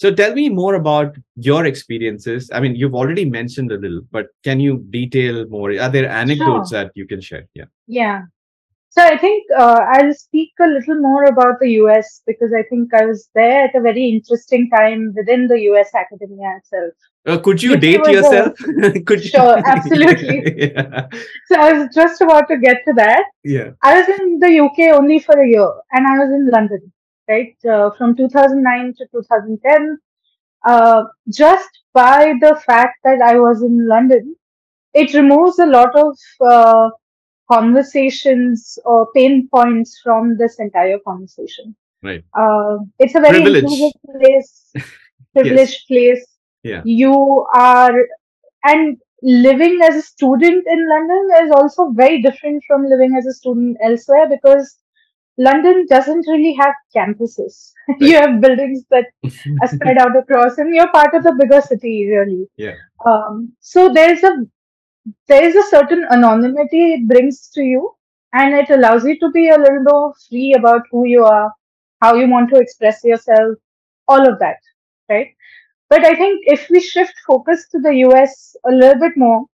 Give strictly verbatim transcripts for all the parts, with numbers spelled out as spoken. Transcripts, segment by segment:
So tell me more about your experiences. I mean, you've already mentioned a little, but can you detail more? Are there anecdotes Sure. that you can share? Yeah. Yeah. So I think uh, I'll speak a little more about the U S because I think I was there at a very interesting time within the U S academia itself. Uh, could you U K date was a yourself? Could you? sure, absolutely. Yeah. So I was just about to get to that. Yeah. I was in the U K only for a year, and I was in London, right, uh, from two thousand nine to two thousand ten. Uh, just by the fact that I was in London, it removes a lot of uh, conversations or pain points from this entire conversation. Right. Uh, it's a very inclusive Privilege. place, Yes. privileged place. Yeah. You are, and living as a student in London is also very different from living as a student elsewhere because London doesn't really have campuses. You Right. have buildings that are spread out across, and you're part of the bigger city, really. Yeah. Um, so there's a there is a certain anonymity it brings to you, and it allows you to be a little more free about who you are, how you want to express yourself, all of that, right? But I think if we shift focus to the U S a little bit more,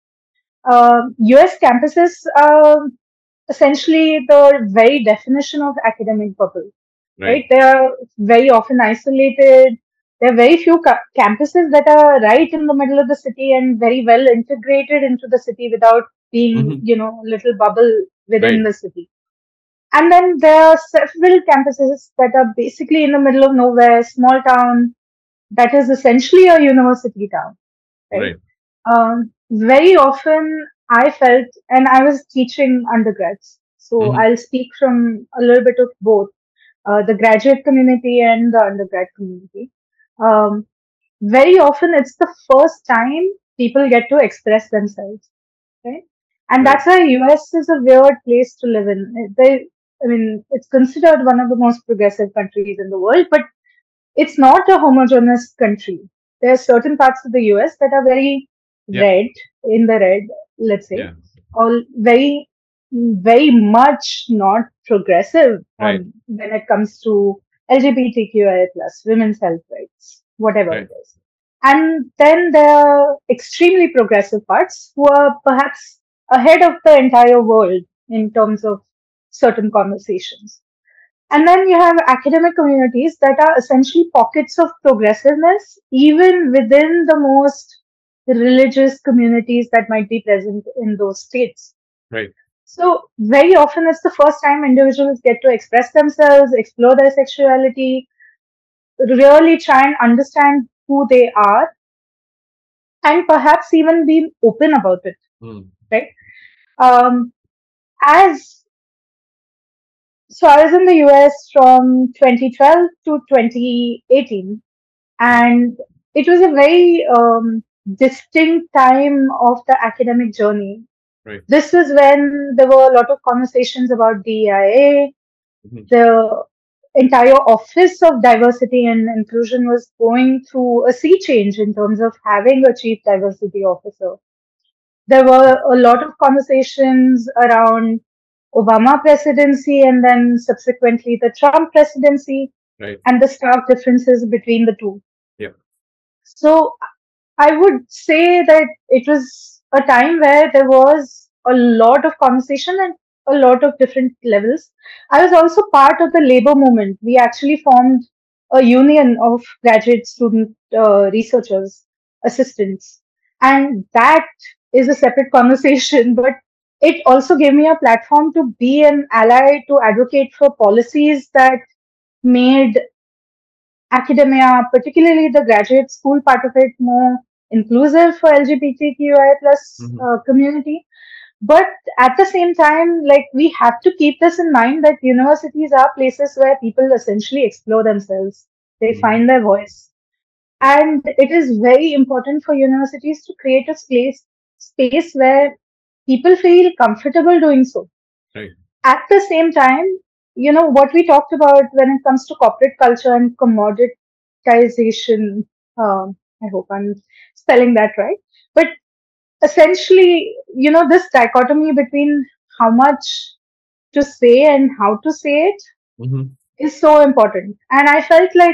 uh, U S campuses are essentially the very definition of academic bubble, right? Right. They are very often isolated. There are very few ca- campuses that are right in the middle of the city and very well integrated into the city without being, Hmm. you know, little bubble within Right. the city. And then there are several campuses that are basically in the middle of nowhere, small town, that is essentially a university town, right? Right. Um, very often I felt, and I was teaching undergrads, so Hmm. I'll speak from a little bit of both uh, the graduate community and the undergrad community. Um, Very often it's the first time people get to express themselves, right? And Right. that's why U S is a weird place to live in. They, I mean, it's considered one of the most progressive countries in the world, but it's not a homogeneous country. There are certain parts of the U S that are very Yeah. red, in the red, let's say, Yeah. all very, very much not progressive Right. on when it comes to L G B T Q I A plus, women's health rights, whatever Right. it is. And then there are extremely progressive parts who are perhaps ahead of the entire world in terms of certain conversations. And then you have academic communities that are essentially pockets of progressiveness, even within the most religious communities that might be present in those states. Right. So, very often it's the first time individuals get to express themselves, explore their sexuality, really try and understand who they are, and perhaps even be open about it, Mm. right? Um, as so, I was in the U S from twenty twelve to twenty eighteen, and it was a very um, distinct time of the academic journey. Right. This was when there were a lot of conversations about D E I A. Mhm. The entire office of diversity and inclusion was going through a sea change in terms of having a chief diversity officer. There were a lot of conversations around Obama presidency and then subsequently the Trump presidency Right. and the stark differences between the two. Yeah. So I would say that it was a time where there was a lot of conversation and a lot of different levels. I was also part of the labor movement. We actually formed a union of graduate student uh, researchers, assistants, and that is a separate conversation. But it also gave me a platform to be an ally, to advocate for policies that made academia, particularly the graduate school part of it, more inclusive for L G B T Q I plus Hmm. uh, community. But at the same time, like we have to keep this in mind that universities are places where people essentially explore themselves. They Hmm. find their voice. And it is very important for universities to create a space, space where people feel comfortable doing so. Right. At the same time, you know, what we talked about when it comes to corporate culture and commoditization, um, I hope I'm spelling that right. But essentially, you know, this dichotomy between how much to say and how to say it Hmm. is so important. And I felt like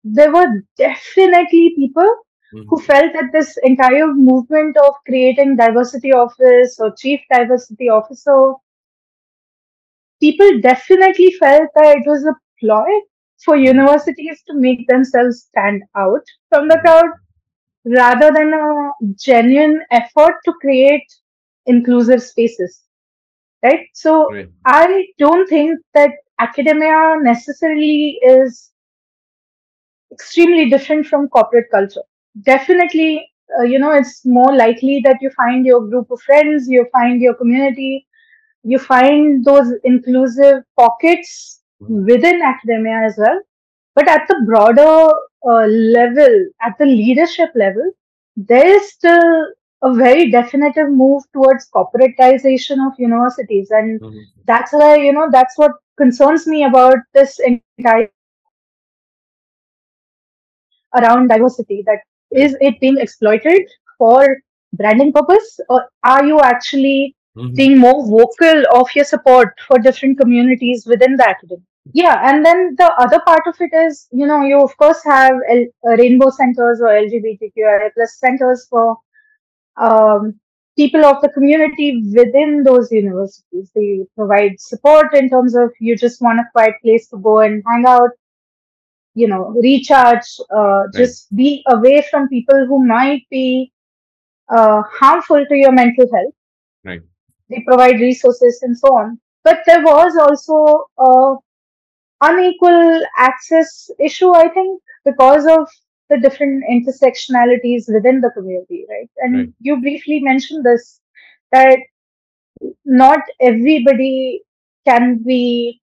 there were definitely people who Mhm. felt that this entire movement of creating diversity office or chief diversity officer, people definitely felt that it was a ploy for Mhm. universities to make themselves stand out from the Mhm. crowd rather than a genuine effort to create inclusive spaces, right? So Right. I don't think that academia necessarily is extremely different from corporate culture. Definitely, uh, you know, it's more likely that you find your group of friends, you find your community, you find those inclusive pockets Mhm. within academia as well. But at the broader uh, level, at the leadership level, there is still a very definitive move towards corporatization of universities. And Mhm. that's why, you know, that's what concerns me about this entire around diversity, that Right. is it being exploited for branding purpose, or are you actually Mhm. being more vocal of your support for different communities within the academy? Yeah, and then the other part of it is, you know, you of course have L- uh, rainbow centers or LGBTQIA plus centers for um, people of the community within those universities. They provide support in terms of you just want a quiet place to go and hang out, you know, recharge, uh, Right. just be away from people who might be uh, harmful to your mental health. Right. They provide resources and so on. But there was also a unequal access issue, I think, because of the different intersectionalities within the community, right? Right. And you briefly mentioned this, that not everybody can be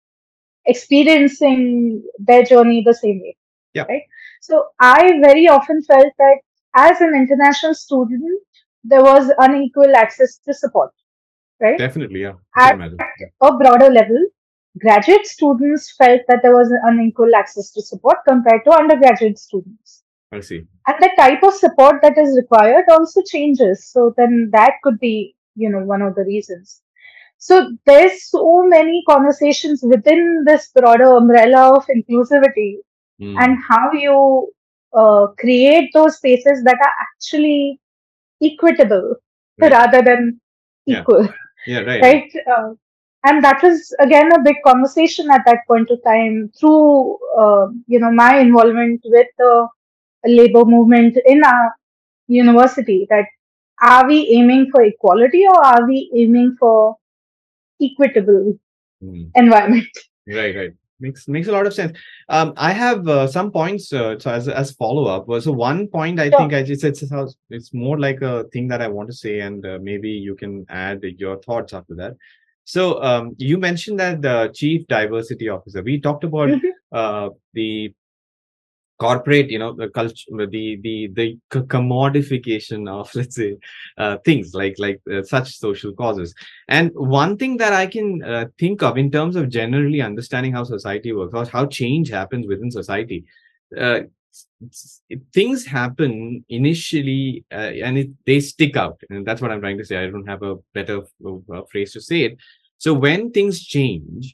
experiencing their journey the same way, Yeah. right? So I very often felt that as an international student, there was unequal access to support, right? Definitely. Yeah. I can At imagine. Yeah. a broader level, graduate students felt that there was unequal access to support compared to undergraduate students. I see. And the type of support that is required also changes. So then that could be, you know, one of the reasons. So there's so many conversations within this broader umbrella of inclusivity, and Mm. how you uh, create those spaces that are actually equitable Right. rather than Yeah. equal, Yeah. Right. Right. right? Uh, and that was again a big conversation at that point of time through, uh, you know, my involvement with the labor movement in our university. That are we aiming for equality or are we aiming for equitable Mm. environment? Right. Right. Makes makes a lot of sense. Um, I have uh, some points. Uh, so as as follow up, was so one point I think Sure. I just it's it's it's more like a thing that I want to say, and uh, maybe you can add your thoughts after that. So um, you mentioned that the chief diversity officer. We talked about Mhm. uh, the corporate, you know, the culture, the the the c- commodification of let's say uh, things like like uh, such social causes. And one thing that I can uh, think of in terms of generally understanding how society works or how change happens within society, uh, s- s- things happen initially, uh, and it, they stick out, and that's what I'm trying to say. I don't have a better uh, phrase to say it. So when things change,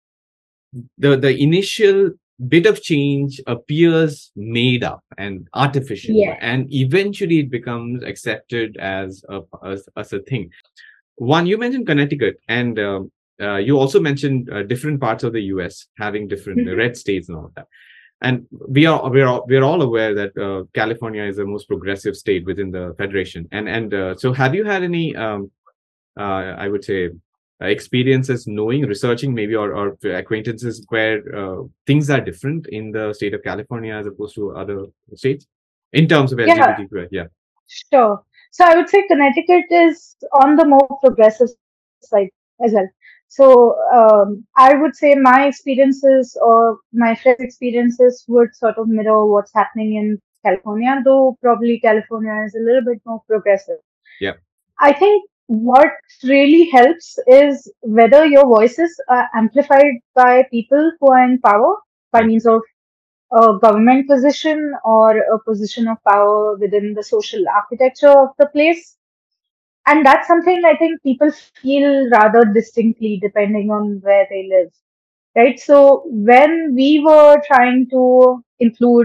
the the initial bit of change appears made up and artificial, Yeah. and eventually it becomes accepted as a as, as a thing. One, you mentioned Connecticut, and um, uh, you also mentioned uh, different parts of the US having different uh, Mhm. red states and all of that. And we are we're all, we're all aware that uh, California is the most progressive state within the federation. And and uh, so have you had any um, uh, I would say, uh, experiences knowing, researching maybe, or, or acquaintances where uh, things are different in the state of California as opposed to other states in terms of Yeah, L G B T Q? Yeah. sure. So I would say Connecticut is on the more progressive side as well. So um, I would say my experiences or my friends' experiences would sort of mirror what's happening in California, though probably California is a little bit more progressive. Yeah. I think what really helps is whether your voices are amplified by people who are in power by Right. means of a government position or a position of power within the social architecture of the place. And that's something I think people feel rather distinctly depending on where they live, right? So when we were trying to include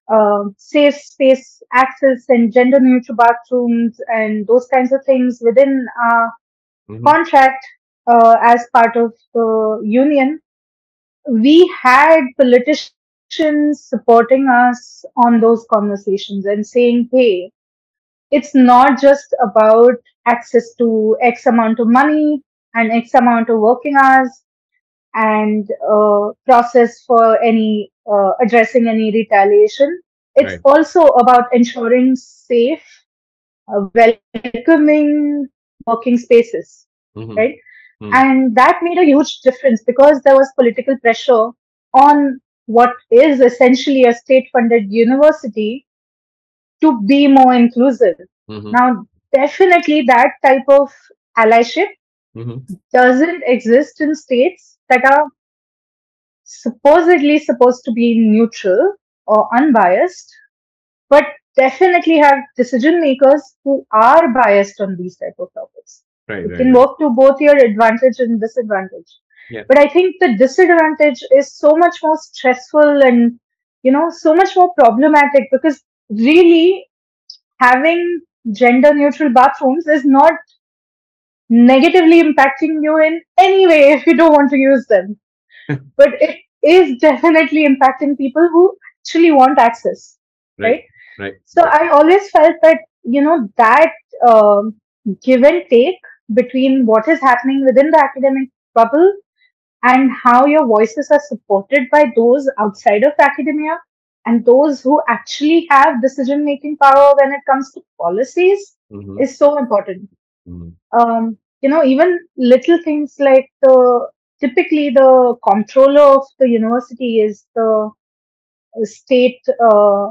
uh, safe space access and gender neutral bathrooms and those kinds of things within our Hmm. contract uh, as part of the union, we had politicians supporting us on those conversations and saying, hey, it's not just about access to X amount of money and X amount of working hours and uh, process for any uh, addressing any retaliation. It's Right. also about ensuring safe, uh, welcoming working spaces, right? Hmm. Hmm. And that made a huge difference because there was political pressure on what is essentially a state funded university to be more inclusive. Hmm. Now, definitely that type of allyship Hmm. doesn't exist in states that are supposedly supposed to be neutral or unbiased, but definitely have decision makers who are biased on these type of topics. Right. It Right. can Right. work to both your advantage and disadvantage. Yeah. But I think the disadvantage is so much more stressful and, you know, so much more problematic because really having gender neutral bathrooms is not negatively impacting you in any way if you don't want to use them. But it is definitely impacting people who actually want access, Right. right? Right. So I always felt that, you know, that um, give and take between what is happening within the academic bubble and how your voices are supported by those outside of academia and those who actually have decision making power when it comes to policies Hmm. is so important. Hmm. Um, you know, even little things like the typically the comptroller of the university is the state, uh,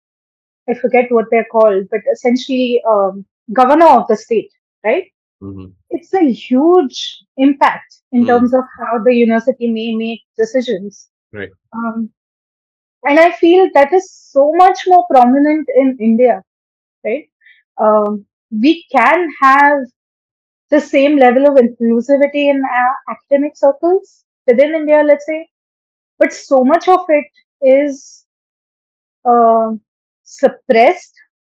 I forget what they're called, but essentially um, governor of the state, right? Hmm. It's a huge impact in Hmm. terms of how the university may make decisions. Right. Um, and I feel that is so much more prominent in India, right? Um, we can have the same level of inclusivity in our academic circles within India, let's say, but so much of it is uh, suppressed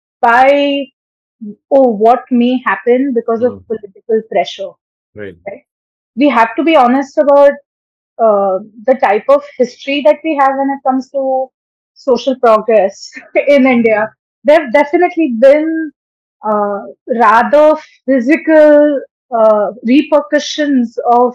by oh, what may happen because of Hmm. political pressure. Right. Right? We have to be honest about uh, the type of history that we have when it comes to social progress in India. There have definitely been uh, rather physical uh, repercussions of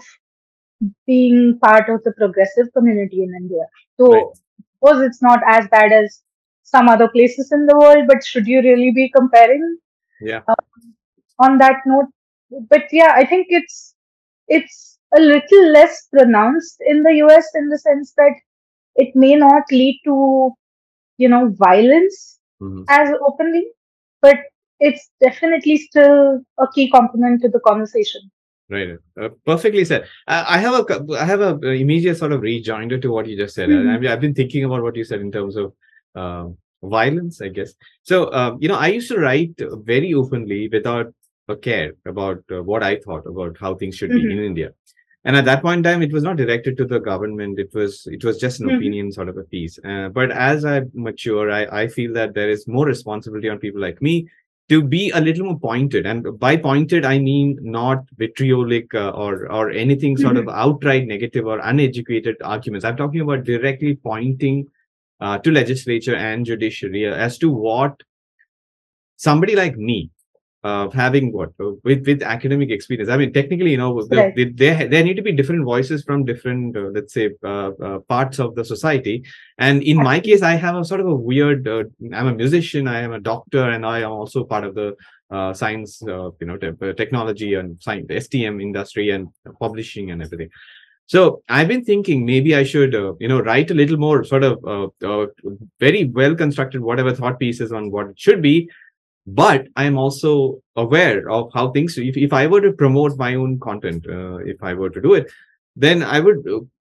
being part of the progressive community in India. Right. So, of course, it's not as bad as some other places in the world, but should you really be comparing Yeah. on that note? But yeah, I think it's it's a little less pronounced in the U S in the sense that it may not lead to, you know, violence Hmm. as openly, but it's definitely still a key component to the conversation. Right. Uh, perfectly said. I, I have a cou- I have a uh, immediate sort of rejoinder to what you just said. I, I Hmm. mean, I've been thinking about what you said in terms of uh, violence, I guess. So, um, you know, I used to write very openly without a care about uh, what I thought about how things should be Hmm. in India. And at that point in time, it was not directed to the government. It was it was just an Hmm. opinion sort of a piece. Uh, but as I mature, I, I feel that there is more responsibility on people like me to be a little more pointed. And by pointed, I mean not vitriolic uh, or or anything sort of Hmm. outright negative or uneducated arguments. I'm talking about directly pointing uh, to legislature and judiciary as to what somebody like me uh, having what uh, with with academic experience. I mean, technically, you know, the, Right. the, there there need to be different voices from different, uh, let's say, uh, uh, parts of the society. And in my case, Absolutely. I have a sort of a weird. Uh, I'm a musician. I am a doctor, and I am also part of the uh, science, uh, you know, te- uh, technology and science, S T M industry and publishing and everything. So I've been thinking maybe I should, uh, you know, write a little more sort of uh, uh, very well constructed whatever thought pieces on what it should be, but I'm also aware of how things if, if I were to promote my own content, uh, if I were to do it, then I would uh,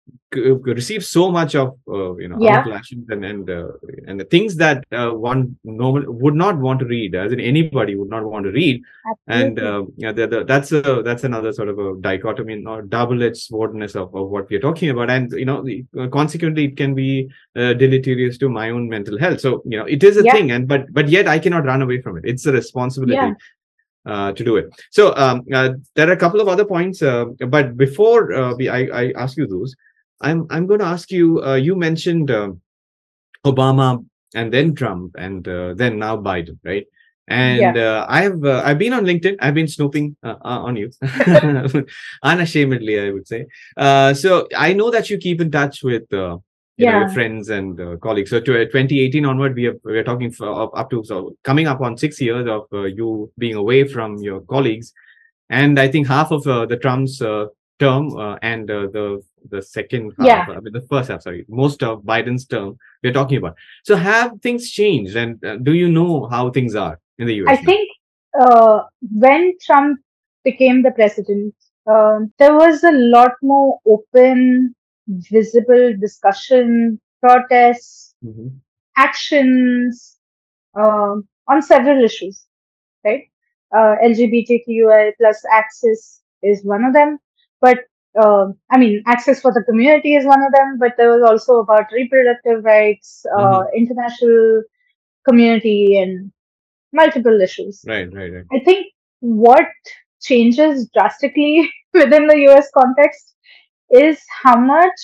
c- receive so much of uh, you know Yeah, outlashes and and uh, and the things that uh, one normal would not want to read, as in anybody would not want to read. And absolutely. uh, yeah, the, the, that's a that's another sort of a dichotomy or double-edged swordness of, of what we're talking about. And you know the- uh, consequently it can be uh, deleterious to my own mental health. So you know it is a Yeah, thing, and but but yet I cannot run away from it. It's a yeah, responsibility uh, to do it. So um, uh, there are a couple of other points, uh, but before uh, we I, I ask you those, I'm I'm going to ask you. Uh, you mentioned uh, Obama and then Trump and uh, then now Biden, right? yeah. And uh, I've uh, I've been on LinkedIn. I've been snooping uh, uh, on you, unashamedly, I would say. Uh, so I know that you keep in touch with uh, you know your Yeah, friends and uh, colleagues. So to uh, twenty eighteen onward, we have we are talking for, up up to so coming up on six years of uh, you being away from your colleagues, and I think half of uh, the Trump's uh, term uh, and uh, the the second half, yeah. I mean the first half, sorry, most of Biden's term we're talking about. So have things changed, and uh, do you know how things are in the I U S now? think uh, when Trump became the president, um, there was a lot more open, visible discussion, protests, Hmm. actions um, on several issues, right? Uh, L G B T Q I plus access is one of them, but uh, I mean, access for the community is one of them, but there was also about reproductive rights, uh, Hmm. international community, and multiple issues. Right, right, right, I think what changes drastically within the U S context is how much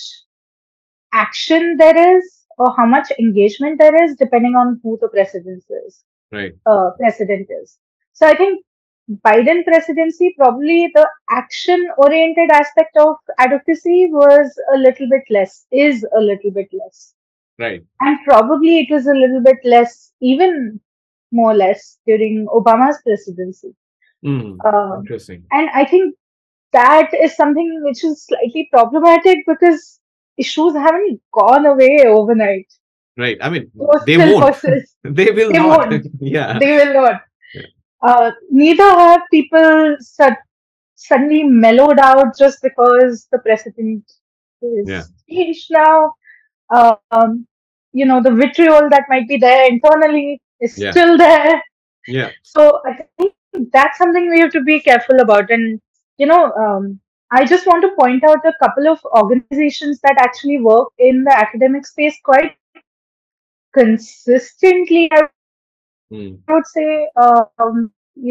action there is or how much engagement there is depending on who the president is. right, Uh, president is. So I think Biden presidency probably the action oriented aspect of advocacy was a little bit less, is a little bit less, right. and probably it was a little bit less, even more less during Obama's presidency. Mm. Um, Interesting. and I think that is something which is slightly problematic because issues haven't gone away overnight. Right. I mean, Those they still won't. persist. They will They not. won't. Yeah. They will not. Yeah. Uh, neither have people su- suddenly mellowed out just because the president Yeah. is changed now. Um, you know, the vitriol that might be there internally is Yeah. still there. Yeah. So I think that's something we have to be careful about. And, you know, um, I just want to point out a couple of organizations that actually work in the academic space quite consistently, I would say. Um, you know, uh, there's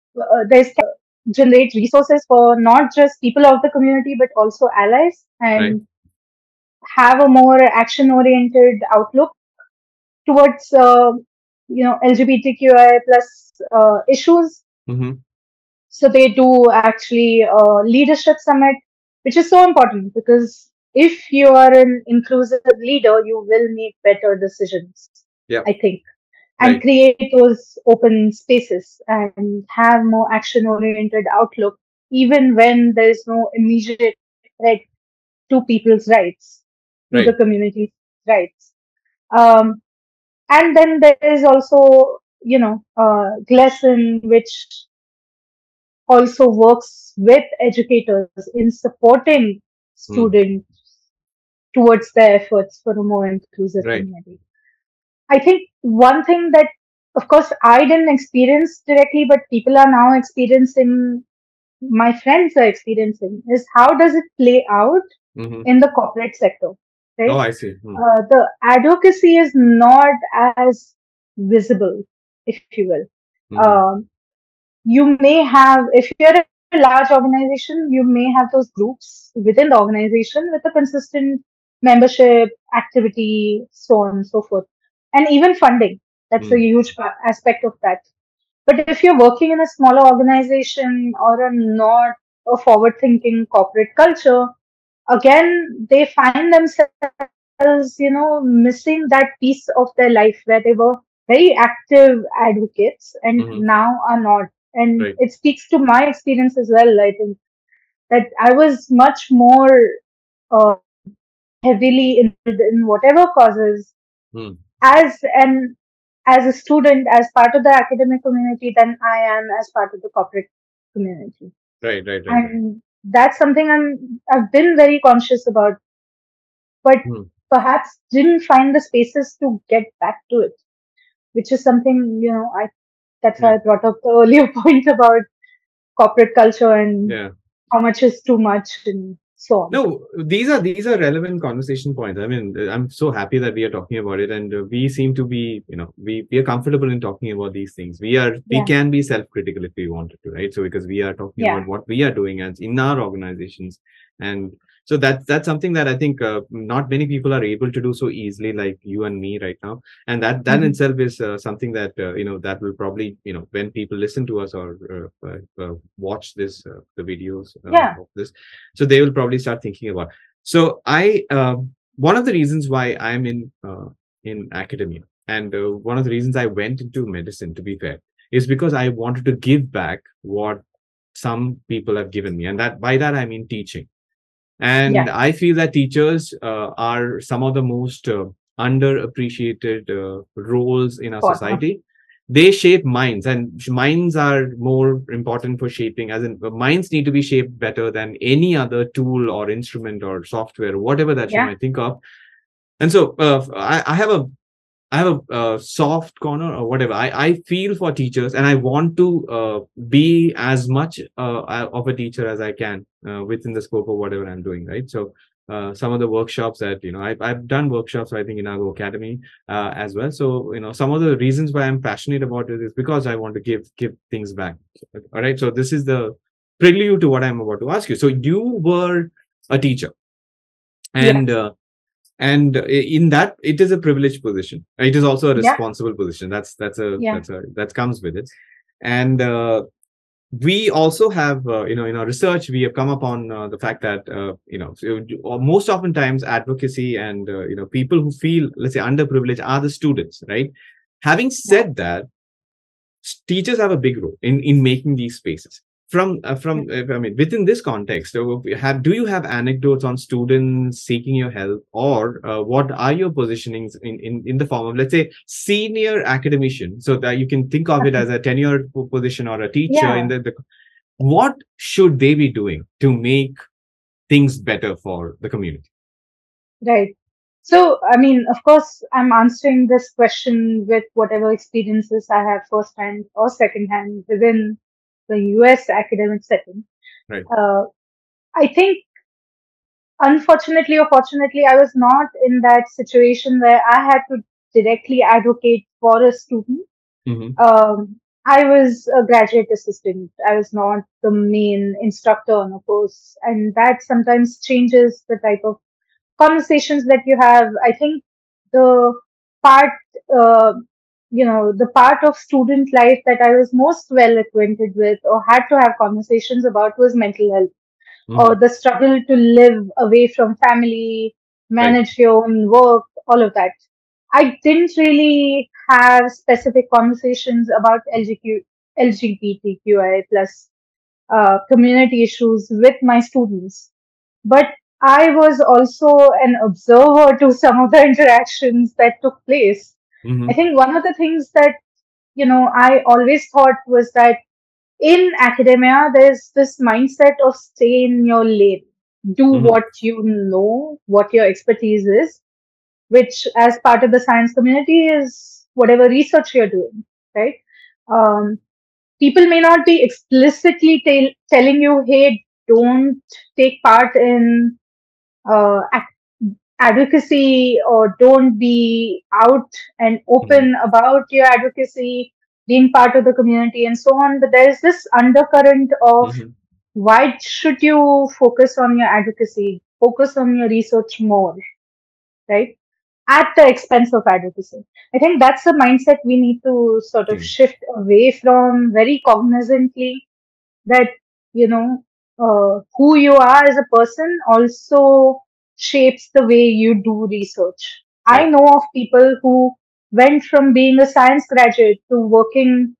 generate resources for not just people of the community, but also allies, Right. and have a more action oriented outlook towards, uh, you know, L G B T Q I plus uh, issues. Hmm. So they do actually a leadership summit, which is so important because if you are an inclusive leader, you will make better decisions, Yeah. I think, and Right. create those open spaces and have more action oriented outlook, even when there is no immediate threat to people's rights, to the Right. community's rights. Um, and then there is also, you know, uh, GLESON, which also works with educators in supporting Mm. students towards their efforts for a more inclusive Right. community. I think one thing that, of course, I didn't experience directly, but people are now experiencing, my friends are experiencing, is how does it play out Hmm. in the corporate sector, Oh, right? I see. Mm. Uh, the advocacy is not as visible, if you will. Hmm. Um, you may have, if you're a large organization, you may have those groups within the organization with a consistent membership, activity, so on and so forth, and even funding. That's a Mm. huge pa- aspect of that. But if you're working in a smaller organization or a not a forward thinking corporate culture, again, they find themselves, you know, missing that piece of their life where they were very active advocates and Hmm. now are not. And Right. it speaks to my experience as well. I think that I was much more uh, heavily involved in whatever causes Mm. as an as a student, as part of the academic community, than I am as part of the corporate community. Right. Right. Right. Right. And that's something I'm I've been very conscious about but Hmm. perhaps didn't find the spaces to get back to it, which is something, you know, I that's Yeah. why I brought up the earlier point about corporate culture and Yeah. how much is too much and so on. No, these are these are relevant conversation points. I mean, uh, I'm so happy that we are talking about it, and uh, we seem to be, you know, we we are comfortable in talking about these things. We are we Yeah, can be self-critical if we wanted to, right? So because we are talking yeah, about what we are doing as in our organizations, and so that's that's something that I think uh, not many people are able to do so easily, like you and me right now. And that that in hmm, itself is uh, something that uh, you know that will probably, you know, when people listen to us or uh, uh, uh, watch this uh, the videos uh, yeah, of this, so they will probably start thinking about. So I um, one of the reasons why I'm in uh, in academia, and uh, one of the reasons I went into medicine, to be fair, is because I wanted to give back what some people have given me, and that by that I mean teaching. And yeah, I feel that teachers uh, are some of the most uh, underappreciated uh, roles in our spot on. society. They shape minds, and minds are more important for shaping, as in uh, minds need to be shaped better than any other tool or instrument or software, whatever that you Yeah, might think of. And so uh, I, I have a I have a uh, soft corner or whatever. I, I feel for teachers, and I want to uh, be as much uh, of a teacher as I can uh, within the scope of whatever I'm doing. Right. So uh, some of the workshops that, you know, I've, I've done workshops, I think, in our academy uh, as well. So, you know, some of the reasons why I'm passionate about it is because I want to give give things back. All right. So this is the prelude to what I'm about to ask you. So you were a teacher, yeah, and uh, and in that, it is a privileged position. It is also a yeah, responsible position. That's that's a yeah, that's a that comes with it. And uh, we also have, uh, you know, in our research, we have come upon uh, the fact that uh, you know, so, uh, most oftentimes advocacy and uh, you know, people who feel, let's say, underprivileged are the students, right? Having yeah. said that, teachers have a big role in in making these spaces. From uh, from uh, I mean, within this context, uh, have do you have anecdotes on students seeking your help, or uh, what are your positionings in, in in the form of, let's say, senior academician, so that you can think of it as a tenured po- position or a teacher in Yeah, the, the what should they be doing to make things better for the community? right. So, I mean, of course, I'm answering this question with whatever experiences I have firsthand or secondhand within the U S academic setting. Right. Uh, I think, unfortunately or fortunately, I was not in that situation where I had to directly advocate for a student. Mm-hmm. Um, I was a graduate assistant. I was not the main instructor on a course, and that sometimes changes the type of conversations that you have. I think the part, uh, you know, the part of student life that I was most well acquainted with or had to have conversations about was mental health, Mm-hmm. or the struggle to live away from family, Right. manage your own work, all of that. I didn't really have specific conversations about L G Q, L G B T Q I plus uh, community issues with my students. But I was also an observer to some of the interactions that took place. I Mm-hmm. think one of the things that, you know, I always thought was that in academia, there's this mindset of stay in your lane, do Mm-hmm. what you know, what your expertise is, which as part of the science community is whatever research you're doing, right? Um, People may not be explicitly tell telling you, hey, don't take part in uh, ac- advocacy, or don't be out and Mm-hmm. open about your advocacy, being part of the community, and so on. But there is this undercurrent of Mm-hmm. why should you focus on your advocacy, focus on your research more, right? At the expense of advocacy. I think that's a mindset we need to sort of Thing. shift away from very cognizantly, that, you know, uh, who you are as a person also shapes the way you do research. I Right. know of people who went from being a science graduate to working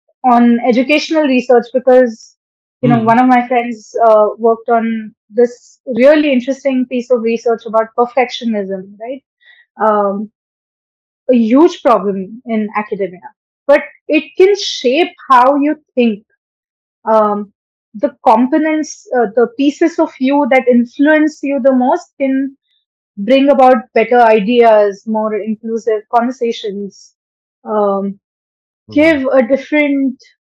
on educational research because, you know, Mm-hmm. one of my friends uh, worked on this really interesting piece of research about perfectionism, right? Um, a huge problem in academia, but it can shape how you think. Um, the components, uh, the pieces of you that influence you the most can bring about better ideas, more inclusive conversations, um, Mhm. give a different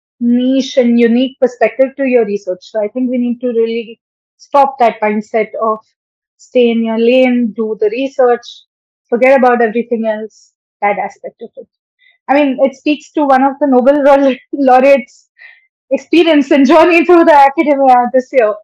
niche and unique perspective to your research. So I think we need to really stop that mindset of stay in your lane, do the research, forget about everything else, that aspect of it. I mean, it speaks to one of the Nobel laureates' experience and journey through the academia this year.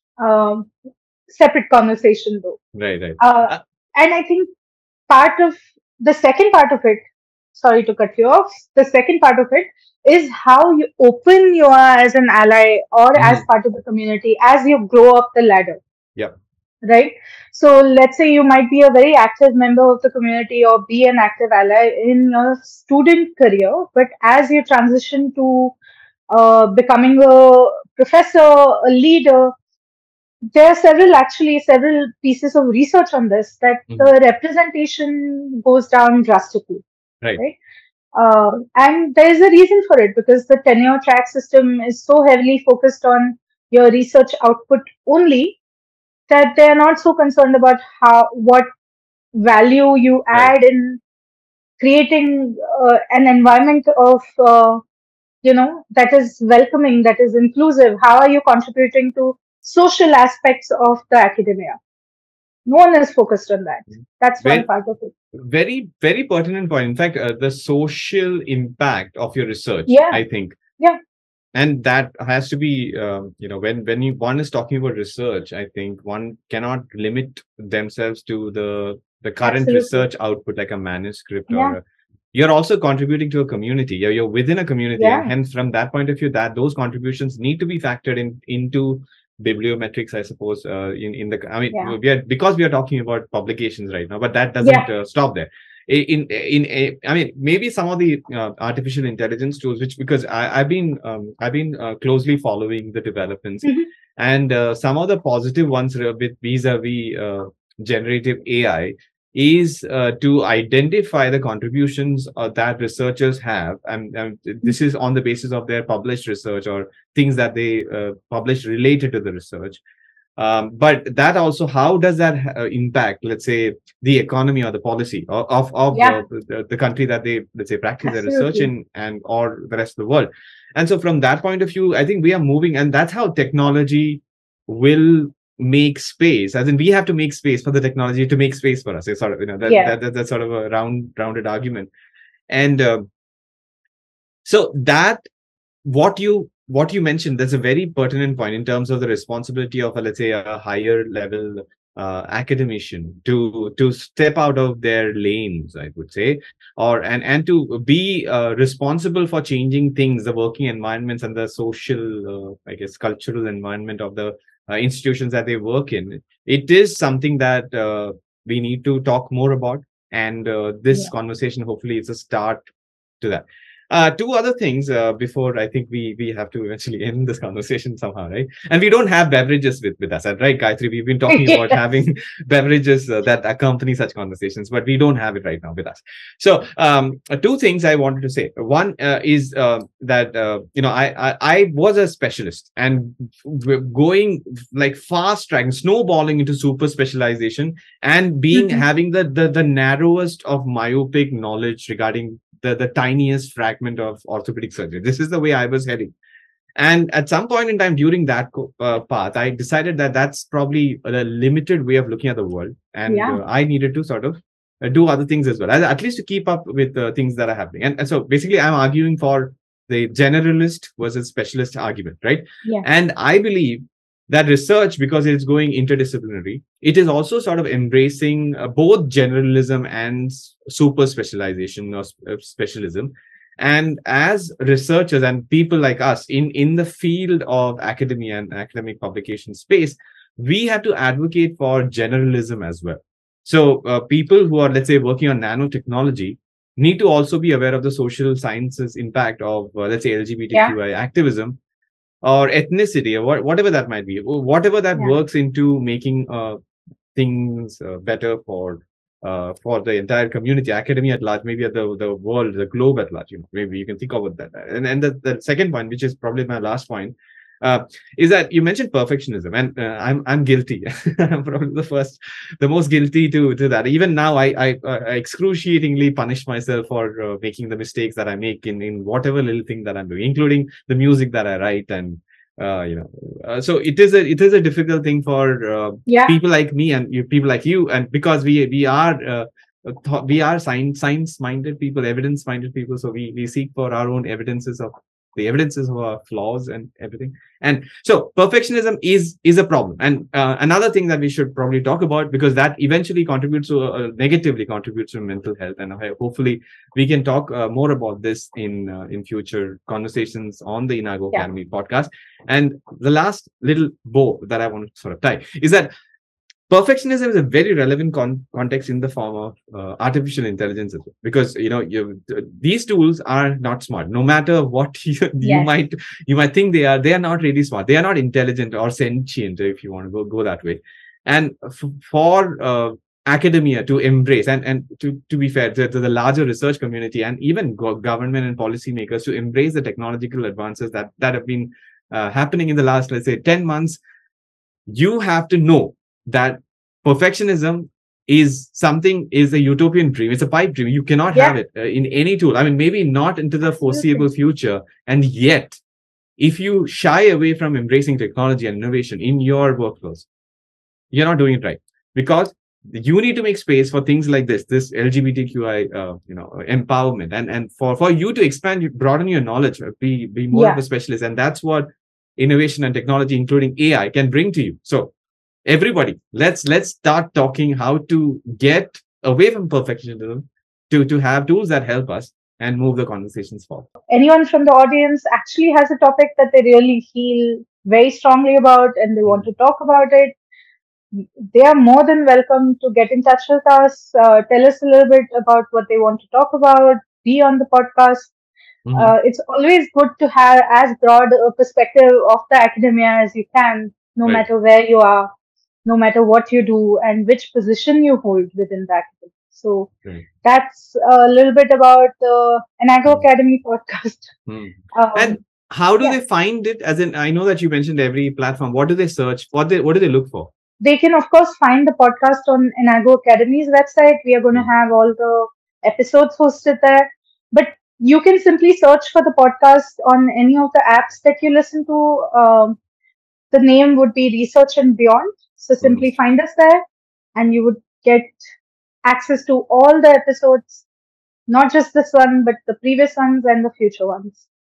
Um, Separate conversation though. Right, right. Uh, Uh, and I think part of the second part of it, sorry to cut you off, the second part of it is how you open you are as an ally or as mhm. part of the community as you grow up the ladder, Yep. right? So let's say you might be a very active member of the community or be an active ally in your student career, but as you transition to uh, becoming a professor, a leader, there are several actually several pieces of research on this that Mhm. the representation goes down drastically, Right. right? Uh, and there is a reason for it because the tenure track system is so heavily focused on your research output only that they are not so concerned about how what value you Right. add in creating uh, an environment of uh, you know that is welcoming, that is inclusive. How are you contributing to social aspects of the academia? No one is focused on that. Mhm. That's one Very, part of it. very, very pertinent point. In fact, uh, the social impact of your research, Yeah, I think, yeah, and that has to be, um, you know, when when you one is talking about research, I think one cannot limit themselves to the the current absolutely. research output, like a manuscript or Yeah, a, you're also contributing to a community. You're, you're within a community, and yeah, hence, from that point of view, that those contributions need to be factored in into bibliometrics, I suppose. Uh, in in the, I mean, yeah, we are, because we are talking about publications right now, but that doesn't yeah. uh, stop there. In in a, I mean, maybe some of the uh, artificial intelligence tools, which, because I, I've been um, I've been uh, closely following the developments, Mhm. and uh, some of the positive ones uh, with vis-a-vis uh, generative A I is uh, to identify the contributions uh, that researchers have, and, and this is on the basis of their published research or things that they uh, publish related to the research. Um, but that also, how does that uh, impact, let's say, the economy or the policy of of, of Yeah, uh, the, the country that they, let's say, practice their research absolutely. in, and or the rest of the world. And so from that point of view, I think we are moving, and that's how technology will make space, as in we have to make space for the technology to make space for us. It's sort of, you know, that, Yeah, that, that that's sort of a round rounded argument. And uh, so that, what you what you mentioned, that's a very pertinent point in terms of the responsibility of a, let's say, a higher level uh, academician to to step out of their lanes, I would say, or and and to be uh, responsible for changing things, the working environments and the social, uh, I guess, cultural environment of the uh, institutions that they work in. It is something that uh, we need to talk more about, and uh, this yeah. conversation hopefully is a start to that. Uh, two other things uh, before I think we we have to eventually end this conversation somehow, right? And we don't have beverages with with us, right, Gayatri? We've been talking about Yes. having beverages uh, that accompany such conversations, but we don't have it right now with us. So, um, uh, two things I wanted to say. One uh, is uh, that uh, you know, I, I I was a specialist, and we're going like fast track, snowballing into super specialization, and being Mhm. having the the, the narrowest of myopic knowledge regarding the, the tiniest fragment of orthopedic surgery. This is the way I was heading. And at some point in time during that uh, path, I decided that that's probably a limited way of looking at the world. And Yeah, uh, I needed to sort of uh, do other things as well, at at least to keep up with uh, things that are happening. And, and so basically, I'm arguing for the generalist versus specialist argument, right? yeah, And I believe that research, because it's going interdisciplinary, it is also sort of embracing uh, both generalism and super specialization or sp- uh, specialism. And as researchers and people like us in in the field of academia and academic publication space, we have to advocate for generalism as well. So uh, people who are, let's say, working on nanotechnology need to also be aware of the social sciences impact of uh, let's say, yeah, LGBTQI activism or ethnicity, or what, whatever that might be, whatever that yeah, works into making uh, things uh, better for uh, for the entire community, academia at large, maybe at the the world, the globe at large. You know, maybe you can think about that. And and the, the second point, which is probably my last point, uh, is that you mentioned perfectionism, and uh, I'm I'm guilty. I'm probably the first, the most guilty to to that. Even now, I I, I excruciatingly punish myself for uh, making the mistakes that I make in in whatever little thing that I'm doing, including the music that I write. And uh, you know, uh, so it is a it is a difficult thing for uh, Yeah, people like me and you, people like you, and because we we are. Uh, th- we are science science minded people, evidence minded people, so we we seek for our own evidences of the evidences of our flaws and everything. And so perfectionism is is a problem. And uh, another thing that we should probably talk about, because that eventually contributes to uh, negatively contributes to mental health, and uh, hopefully we can talk uh, more about this in uh, in future conversations on the Inago yeah, Academy podcast. And the last little bow that I want to sort of tie is that perfectionism is a very relevant con- context in the form of uh, artificial intelligence as well. Because you know you, th- these tools are not smart, no matter what you, you yes, might you might think they are. They are not really smart, they are not intelligent or sentient, if you want to go, go that way. And f- for uh, academia to embrace, and and to, to be fair to, to the larger research community, and even go- government and policymakers to embrace the technological advances that that have been uh, happening in the last, let's say, ten months, you have to know that perfectionism is something, is a utopian dream, it's a pipe dream. You cannot yeah, have it uh, in any tool. I mean, maybe not into the foreseeable absolutely. future. And yet, if you shy away from embracing technology and innovation in your workflows, you're not doing it right. Because you need to make space for things like this this LGBTQI uh, you know empowerment, and and for for you to expand, you broaden your knowledge, uh, be be more of Yeah. a specialist. And that's what innovation and technology, including A I, can bring to you. So everybody, let's let's start talking how to get away from perfectionism, to to have tools that help us and move the conversations forward. Anyone from the audience actually has a topic that they really feel very strongly about and they want Mm, to talk about it, they are more than welcome to get in touch with us, uh, tell us a little bit about what they want to talk about, be on the podcast. mhm, Uh, it's always good to have as broad a perspective of the academia as you can, no right, matter where you are, no matter what you do, and which position you hold within the academy. So right. that's a little bit about the Anago Mm, Academy podcast. mm. And Um, how do yeah, they find it? As in, I know that you mentioned every platform. What do they search? What they what do they look for? they can of course find the podcast on Enago Academy's website. We are going to Mm, have all the episodes hosted there, but you can simply search for the podcast on any of the apps that you listen to. Um, the name would be Research and Beyond. So mm. simply find us there, and you would get access to all the episodes, not just this one, but the previous ones and the future ones.